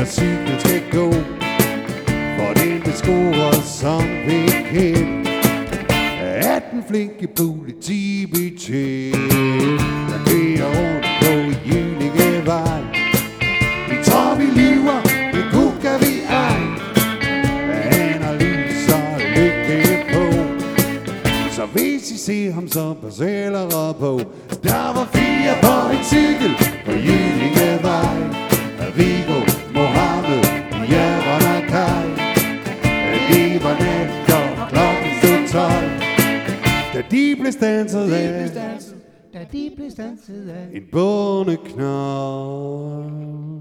cyklen skal gå, for den beskuer som bekendt at den flinke politibetjent der kører rundt på Jyllingevej. Vi tror vi lyver, det kukker vi ej. Han har lys og lykke på, så hvis I ser ham, så pas hellere på. Der var 4 på en cykel på Jyllingevej. Viggo, Mohammed, Jævren og Kai. Det var nat, og klokken stod 12, da de blev standset af en bondeknold.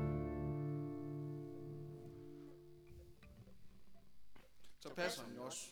Så passer den jo også.